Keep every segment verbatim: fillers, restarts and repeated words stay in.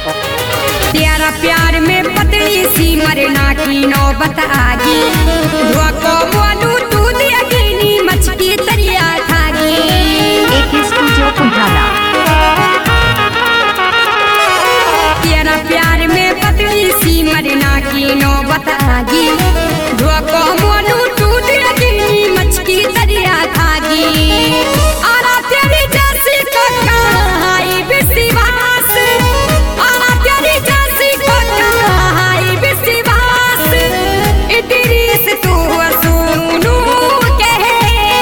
तेरा प्यार में पतली सी मरना की नौबत आगी। धुआ को बोलू तू दियागिनी मचकी तरिया थागी। एक स्टूडियो कुंभाला। तेरा प्यार में पतली सी मरना की नौबत आगी। धुआ को बोलू तू दियागिनी मचकी तरिया थागी। आरा तेरी जैसी को कहाई विश्वास। आरा तेरी जैसी को कहाई विश्वास। इदरीस तू सुनू कहे।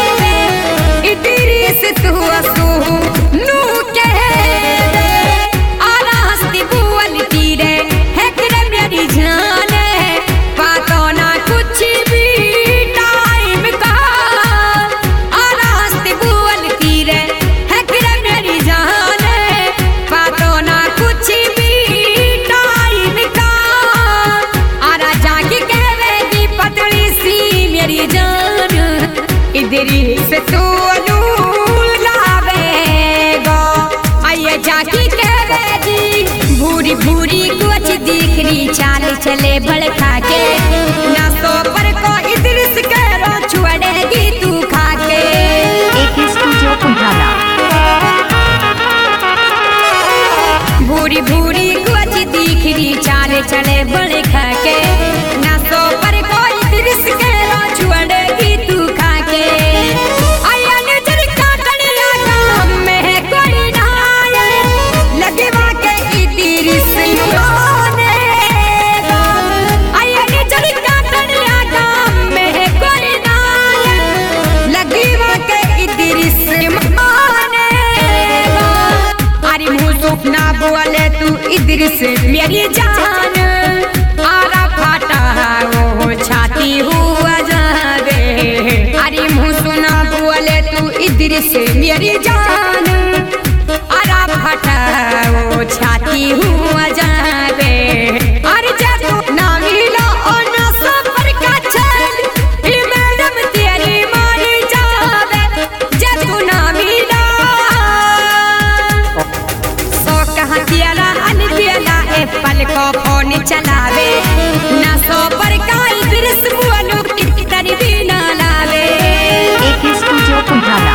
इदरीस तू सुनू कहे। आरा हस्ती बोलती रे है कि मेरी जान है। बातों ना कुछ भी टाइम का। आरा हस्ती बोलती रे है कि मेरी जान है। बातों ना कुछ भी टाइम का। आरा जाके कहेगी पतली सी मेरी जान। इदरीस तू लावेगा। आइए जाके कहेगी भूरी भूरी कुछ दिखरी चाल चले भड़का के। ना सो पर को इदरीस करो छोड़ेगी तू खाके। एक स्टूडियो कुंभाला। भूरी भूरी कुछ दिखरी चाल चले भड़का के। ना सो पर को इदरीस करो छोड़ेगी तू खाके। आया नजर काटन लगा मैं कोई ना आए। लगवा के इदरीस माने। आया नजर काटन लगा मैं कोई ना आए। लगवा के इदरीस माने। अरे मुँह सुपना बोले तू इदरीस मेरी जान। आरा फाटा वो छाती हुआ जावे। अरे मुँह सुना बोले तू इदरीस मेरी जान। आरा फाटा वो छाती हुआ जावे। अरे जब ना मिला और ना सफर का चल। ये मैडम तेरी मानी जावे। जब ना मिला सो कहाँ तेरा अनबेला ए पल को फोन चलावे। ना सो पर का इदरीस बोलू की तरी भी ना लावे। एक स्टूडियो कुंभाला।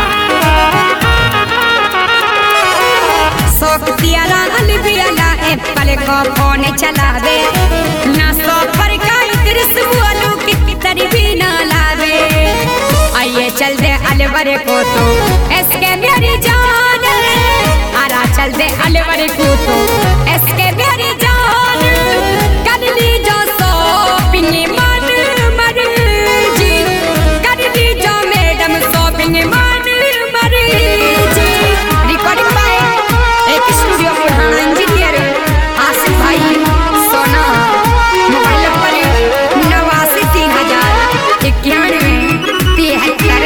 शौक तेरा अलबेला ए पल को फोन चलावे। ना सो पर का इदरीस बोलू की तरी भी ना लावे। आइए चल दे अलवर को तो इसके मेरी जान। आरा चल दे अलवर को तो इसके मेरी जान। कर ली जो शॉपिंग मन मर्जी। कर ली जो मैडम शॉपिंग मन मर्जी। रिकॉर्डिंग बाय एक स्टूडियो पुराना इंजीनियर आसिफ भाई सोना। मोबाइल नंबर नवासी तीन हजार इक्यानवे तिहत्तर।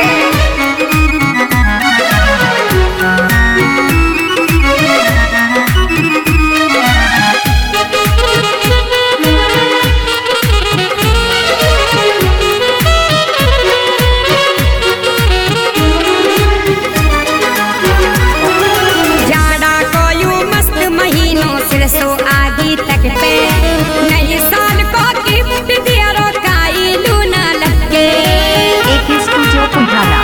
जाड़ा को यूं मस्त महीनों से सो आगी तक पे। नए साल को गिफ्ट दिया रो काई लूना लगे। एक स्टूडियो कुंभाला।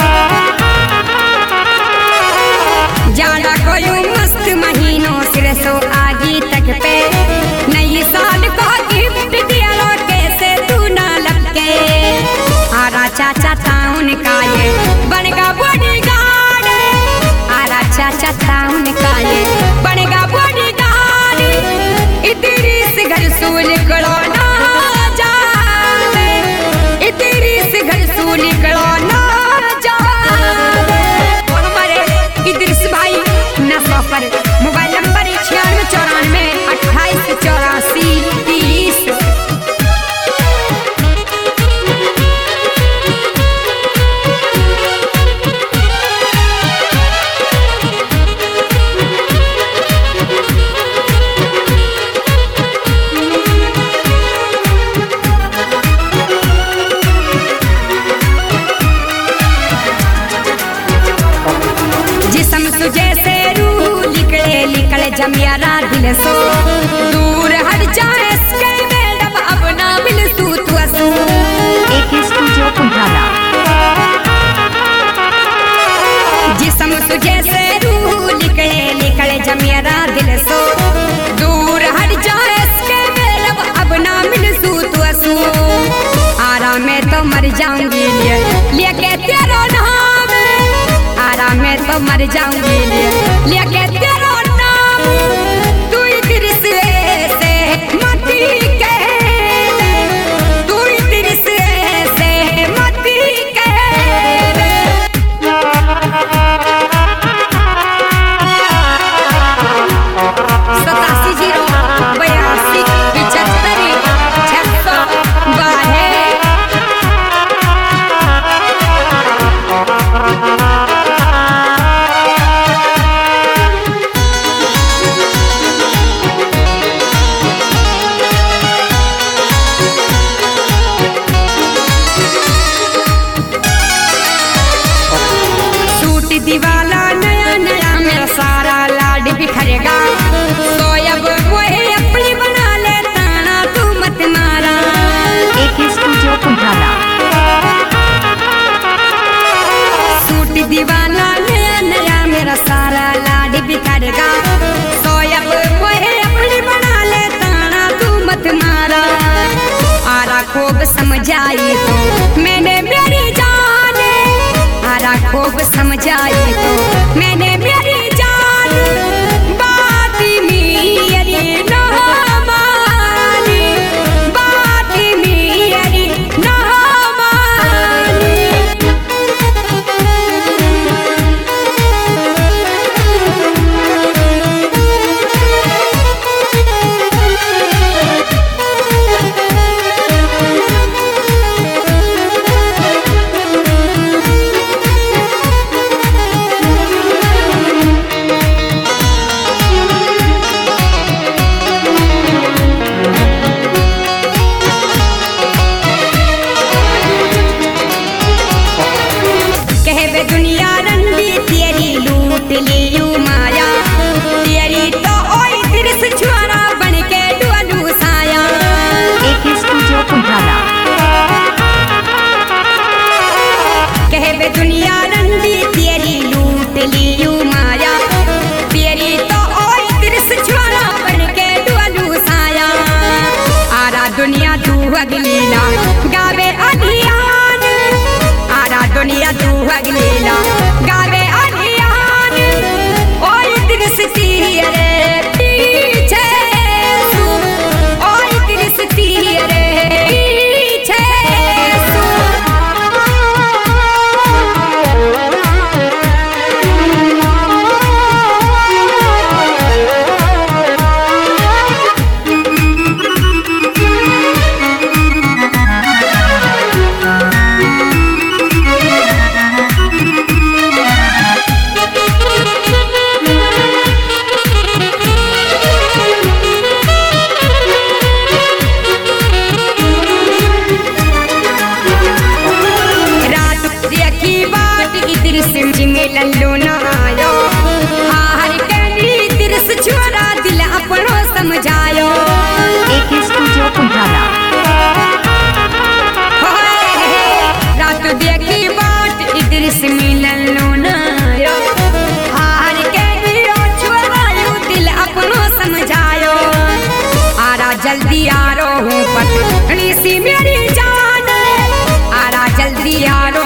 जाड़ा को यूं मस्त महीनों से सो आगी तक पे। नए साल को गिफ्ट दिया रो कैसे तू ना लगे। आरा चाचा टाउन का ये बनेगा बॉडीगार्ड। आरा चाचा टाउन का ये बनेगा बॉडीगार्ड। दिल सो दूर हट जाए इसके मैडम अब ना मिल तू तू असू एके स्टूडियो पुंढाला। जिसम तुझे से रूह निकले निकले जमेरा दिल सो दूर हट जाए इसके मैडम अब ना मिल तू तू असू आराम में तो मर जाऊंगी लिए लेके तेरा नाम आराम में तो मर जाऊंगी लिए लेके तेरा नाम तू इधर से से मती के तू इधर से से मती के सतासी जीरो बयासी पिछहत्तर छह सौ बारह दीवाला नया नया मेरा सारा लाड बिखरेगा सोयब वही अपनी बना ले ताना तू मत मारा एके स्टूडियो पुंढाला। सूट दीवाना नया नया मेरा सारा लाड बिखरेगा सोयब वही अपनी बना ले ताना तू मत मारा आरा खूब समझाई तो मैंने मेरी जान आरा खूब समझाई तो मैंने मेरी जान बात मेरी ना मानी बात मेरी ना मानी दुनिया रंडी तेरी लूट लियू माया तेरी तो ओई तिरस छुआरा बन के डुअलू साया एके स्टूडियो पुंढाला। कहबे दुनिया रंडी तेरी लूट लियू माया तेरी तो ओई तिरस छुआरा बन के डुअलू साया आरा दुनिया तू अगलीला गावे अभियान आरा दुनिया तू अगलीला गावे अभियान ओई तिरसती रे पीछे सू ओई तिरसती रे पीछे सू लल्लू ना आयो हार कनी तिरस छोरा दिल अपनो समझायो एके स्टूडियो पुंढाला। रात देखी बाट इधर से लल्लू ना आयो हार कनी छोरा दिल अपनो समझायो आरा जल्दी आ रो हूँ पत्नी सी मेरी जान आरा जल्दी आ रो